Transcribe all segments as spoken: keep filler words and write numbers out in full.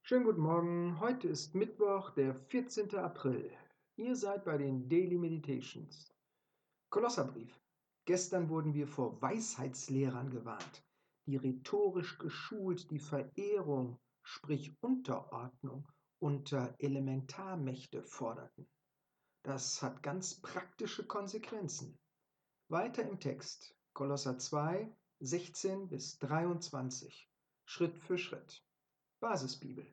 Schönen guten Morgen. Heute ist Mittwoch, der vierzehnte April. Ihr seid bei den Daily Meditations. Kolosserbrief. Gestern wurden wir vor Weisheitslehrern gewarnt, die rhetorisch geschult die Verehrung, sprich Unterordnung, unter Elementarmächte forderten. Das hat ganz praktische Konsequenzen. Weiter im Text. Kolosser zwei, sechzehn bis dreiundzwanzig. Schritt für Schritt. Basisbibel.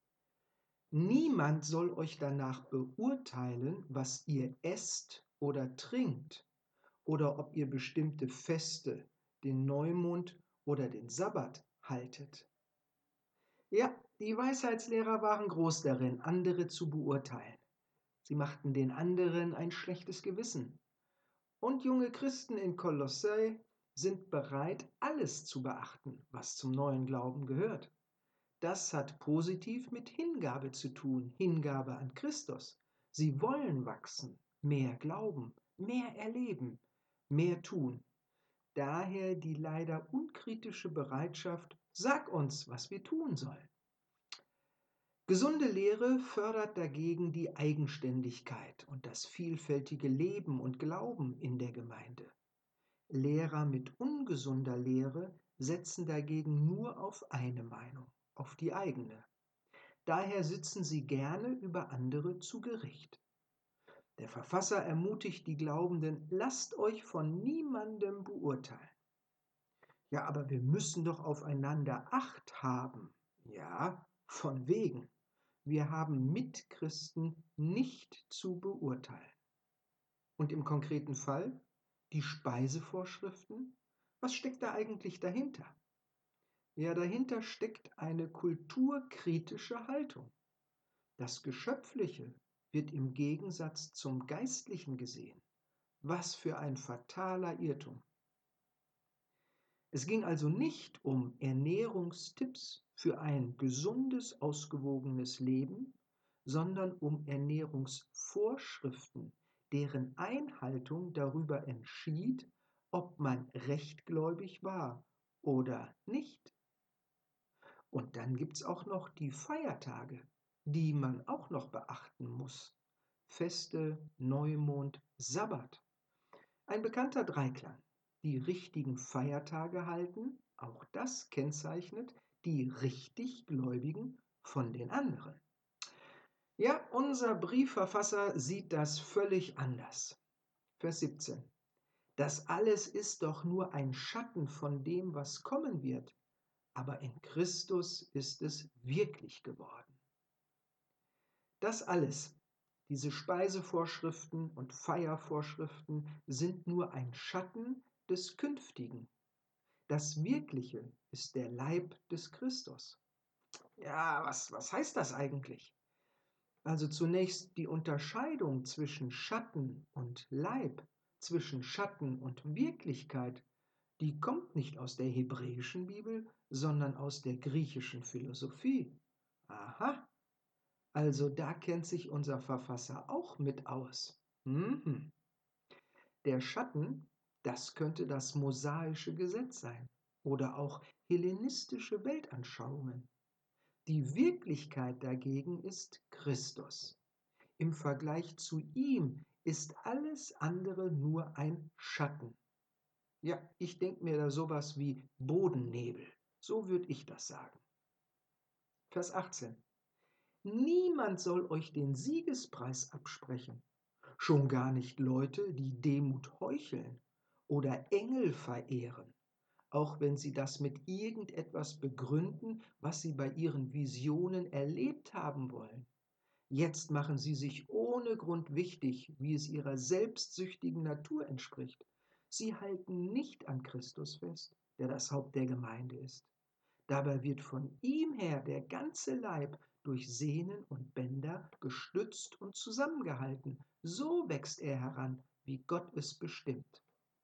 Niemand soll euch danach beurteilen, was ihr esst oder trinkt oder ob ihr bestimmte Feste, den Neumond oder den Sabbat haltet. Ja, die Weisheitslehrer waren groß darin, andere zu beurteilen. Sie machten den anderen ein schlechtes Gewissen. Und junge Christen in Kolossä sind bereit, alles zu beachten, was zum neuen Glauben gehört. Das hat positiv mit Hingabe zu tun, Hingabe an Christus. Sie wollen wachsen, mehr glauben, mehr erleben, mehr tun. Daher die leider unkritische Bereitschaft, sag uns, was wir tun sollen. Gesunde Lehre fördert dagegen die Eigenständigkeit und das vielfältige Leben und Glauben in der Gemeinde. Lehrer mit ungesunder Lehre setzen dagegen nur auf eine Meinung, auf die eigene. Daher sitzen sie gerne über andere zu Gericht. Der Verfasser ermutigt die Glaubenden, lasst euch von niemandem beurteilen. Ja, aber wir müssen doch aufeinander Acht haben. Ja, von wegen. Wir haben Mitchristen nicht zu beurteilen. Und im konkreten Fall die Speisevorschriften? Was steckt da eigentlich dahinter? Ja, dahinter steckt eine kulturkritische Haltung. Das Geschöpfliche wird im Gegensatz zum Geistlichen gesehen. Was für ein fataler Irrtum. Es ging also nicht um Ernährungstipps für ein gesundes, ausgewogenes Leben, sondern um Ernährungsvorschriften, deren Einhaltung darüber entschied, ob man rechtgläubig war oder nicht. Und dann gibt es auch noch die Feiertage, die man auch noch beachten muss. Feste, Neumond, Sabbat. Ein bekannter Dreiklang. Die richtigen Feiertage halten, auch das kennzeichnet die Richtiggläubigen von den anderen. Ja, unser Briefverfasser sieht das völlig anders. Vers siebzehn. Das alles ist doch nur ein Schatten von dem, was kommen wird, aber in Christus ist es wirklich geworden. Das alles, diese Speisevorschriften und Feiervorschriften, sind nur ein Schatten des Künftigen. Das Wirkliche ist der Leib des Christus. Ja, was, was heißt das eigentlich? Also zunächst die Unterscheidung zwischen Schatten und Leib, zwischen Schatten und Wirklichkeit, die kommt nicht aus der hebräischen Bibel, sondern aus der griechischen Philosophie. Aha, also da kennt sich unser Verfasser auch mit aus. Mhm. Der Schatten, das könnte das mosaische Gesetz sein oder auch hellenistische Weltanschauungen. Die Wirklichkeit dagegen ist Christus. Im Vergleich zu ihm ist alles andere nur ein Schatten. Ja, ich denke mir da sowas wie Bodennebel. So würde ich das sagen. Vers achtzehn. Niemand soll euch den Siegespreis absprechen, schon gar nicht Leute, die Demut heucheln oder Engel verehren, auch wenn sie das mit irgendetwas begründen, was sie bei ihren Visionen erlebt haben wollen. Jetzt machen sie sich ohne Grund wichtig, wie es ihrer selbstsüchtigen Natur entspricht. Sie halten nicht an Christus fest, der das Haupt der Gemeinde ist. Dabei wird von ihm her der ganze Leib durch Sehnen und Bänder gestützt und zusammengehalten. So wächst er heran, wie Gott es bestimmt.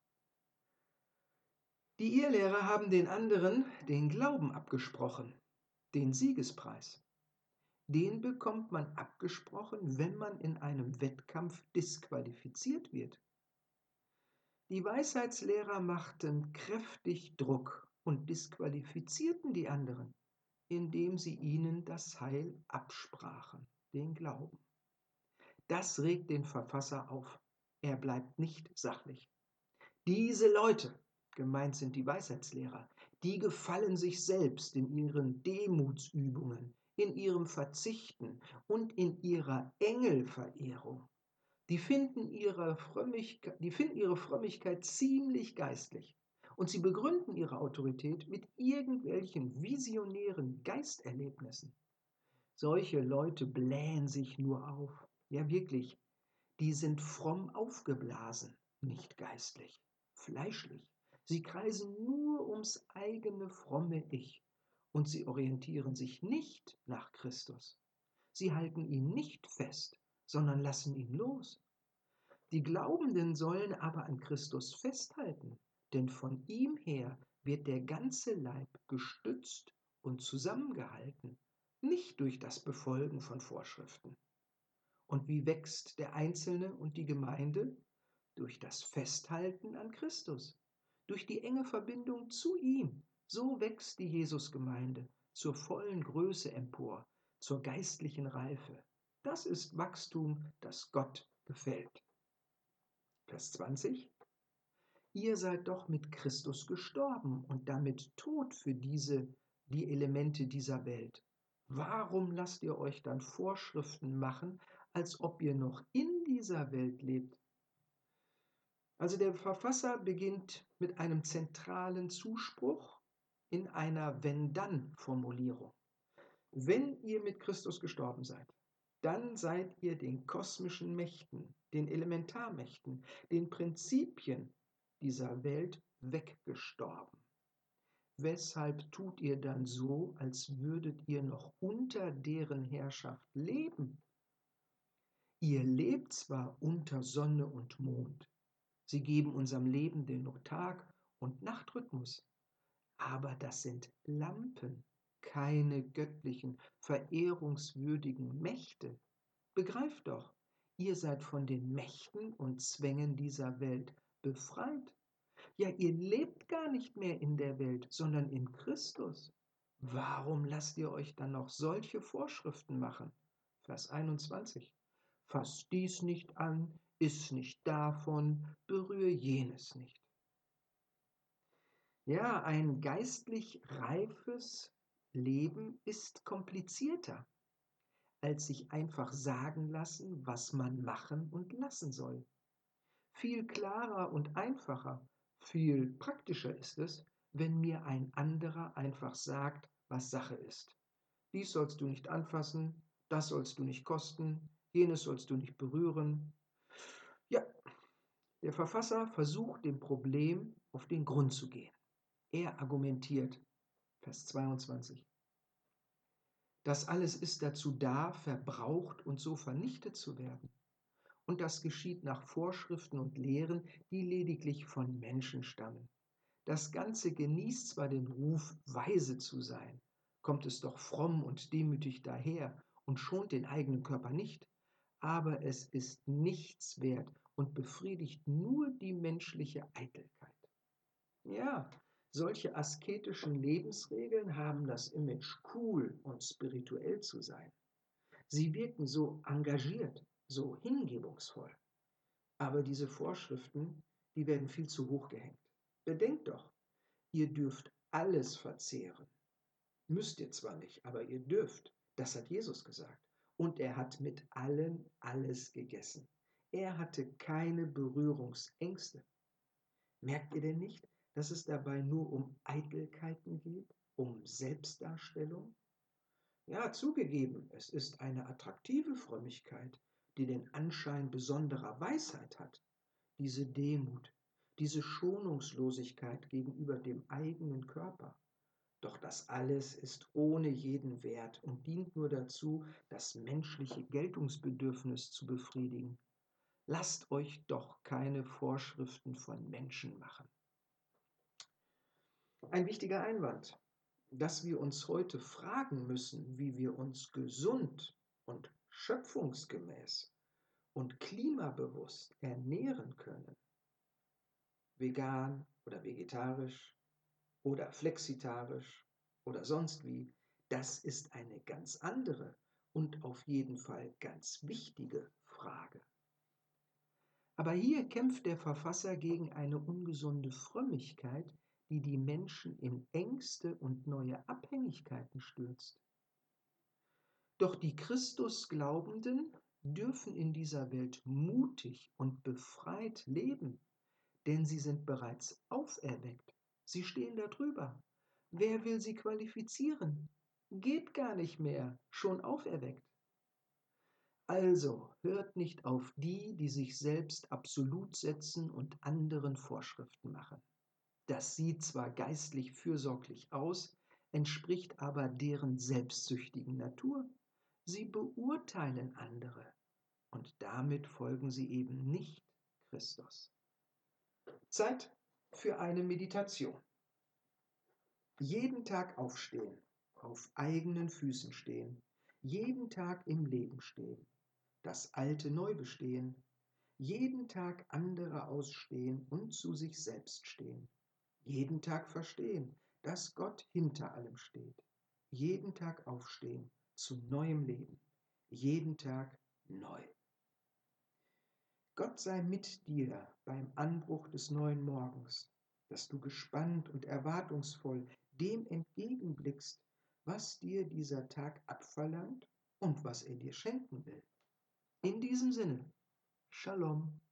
Die Irrlehrer haben den anderen den Glauben abgesprochen, den Siegespreis. Den bekommt man abgesprochen, wenn man in einem Wettkampf disqualifiziert wird. Die Weisheitslehrer machten kräftig Druck und disqualifizierten die anderen. indem sie ihnen das Heil absprachen, den Glauben. Das regt den Verfasser auf. Er bleibt nicht sachlich. Diese Leute, gemeint sind die Weisheitslehrer, die gefallen sich selbst in ihren Demutsübungen, in ihrem Verzichten und in ihrer Engelverehrung. Die finden ihre Frömmigkeit, die finden ihre Frömmigkeit ziemlich geistlich. Und sie begründen ihre Autorität mit irgendwelchen visionären Geisterlebnissen. Solche Leute blähen sich nur auf. Ja, wirklich, die sind fromm aufgeblasen, nicht geistlich, fleischlich. Sie kreisen nur ums eigene fromme Ich und sie orientieren sich nicht nach Christus. Sie halten ihn nicht fest, sondern lassen ihn los. Die Glaubenden sollen aber an Christus festhalten, denn von ihm her wird der ganze Leib gestützt und zusammengehalten, nicht durch das Befolgen von Vorschriften. Und wie wächst der Einzelne und die Gemeinde? Durch das Festhalten an Christus, durch die enge Verbindung zu ihm. So wächst die Jesusgemeinde zur vollen Größe empor, zur geistlichen Reife. Das ist Wachstum, das Gott gefällt. Vers zwanzig. Ihr seid doch mit Christus gestorben und damit tot für diese, die Elemente dieser Welt. Warum lasst ihr euch dann Vorschriften machen, als ob ihr noch in dieser Welt lebt? Also der Verfasser beginnt mit einem zentralen Zuspruch in einer Wenn-Dann-Formulierung. Wenn ihr mit Christus gestorben seid, dann seid ihr den kosmischen Mächten, den Elementarmächten, den Prinzipien dieser Welt weggestorben. Weshalb tut ihr dann so, als würdet ihr noch unter deren Herrschaft leben? Ihr lebt zwar unter Sonne und Mond, sie geben unserem Leben den Tag- und Nachtrhythmus, aber das sind Lampen, keine göttlichen, verehrungswürdigen Mächte. Begreift doch, ihr seid von den Mächten und Zwängen dieser Welt befreit. Ja, ihr lebt gar nicht mehr in der Welt, sondern in Christus. Warum lasst ihr euch dann noch solche Vorschriften machen? Vers einundzwanzig. Fass dies nicht an, iss nicht davon, berühre jenes nicht. Ja, ein geistlich reifes Leben ist komplizierter, als sich einfach sagen lassen, was man machen und lassen soll. Viel klarer und einfacher, viel praktischer ist es, wenn mir ein anderer einfach sagt, was Sache ist. Dies sollst du nicht anfassen, das sollst du nicht kosten, jenes sollst du nicht berühren. Ja, der Verfasser versucht dem Problem auf den Grund zu gehen. Er argumentiert, Vers zweiundzwanzig. Das alles ist dazu da, verbraucht und so vernichtet zu werden. Und das geschieht nach Vorschriften und Lehren, die lediglich von Menschen stammen. Das Ganze genießt zwar den Ruf, weise zu sein, kommt es doch fromm und demütig daher und schont den eigenen Körper nicht, aber es ist nichts wert und befriedigt nur die menschliche Eitelkeit. Ja, solche asketischen Lebensregeln haben das Image, cool und spirituell zu sein. Sie wirken so engagiert, so hingebungsvoll. Aber diese Vorschriften, die werden viel zu hoch gehängt. Bedenkt doch, ihr dürft alles verzehren. Müsst ihr zwar nicht, aber ihr dürft. Das hat Jesus gesagt. Und er hat mit allen alles gegessen. Er hatte keine Berührungsängste. Merkt ihr denn nicht, dass es dabei nur um Eitelkeiten geht, um Selbstdarstellung? Ja, zugegeben, es ist eine attraktive Frömmigkeit, die den Anschein besonderer Weisheit hat. Diese Demut, diese Schonungslosigkeit gegenüber dem eigenen Körper. Doch das alles ist ohne jeden Wert und dient nur dazu, das menschliche Geltungsbedürfnis zu befriedigen. Lasst euch doch keine Vorschriften von Menschen machen. Ein wichtiger Einwand, dass wir uns heute fragen müssen, wie wir uns gesund und schöpfungsgemäß und klimabewusst ernähren können. Vegan oder vegetarisch oder flexitarisch oder sonst wie, Das ist eine ganz andere und auf jeden Fall ganz wichtige Frage. Aber hier kämpft der Verfasser gegen eine ungesunde Frömmigkeit, die die Menschen in Ängste und neue Abhängigkeiten stürzt. Doch die Christusglaubenden dürfen in dieser Welt mutig und befreit leben, denn sie sind bereits auferweckt. Sie stehen da drüber. Wer will sie qualifizieren? Geht gar nicht mehr, schon auferweckt. Also hört nicht auf die, die sich selbst absolut setzen und anderen Vorschriften machen. Das sieht zwar geistlich fürsorglich aus, entspricht aber deren selbstsüchtigen Natur. Sie beurteilen andere und damit folgen sie eben nicht Christus. Zeit für eine Meditation. Jeden Tag aufstehen, auf eigenen Füßen stehen, jeden Tag im Leben stehen, das Alte neu bestehen, jeden Tag andere ausstehen und zu sich selbst stehen, jeden Tag verstehen, dass Gott hinter allem steht, jeden Tag aufstehen zu neuem Leben, jeden Tag neu. Gott sei mit dir beim Anbruch des neuen Morgens, dass du gespannt und erwartungsvoll dem entgegenblickst, was dir dieser Tag abverlangt und was er dir schenken will. In diesem Sinne, Shalom.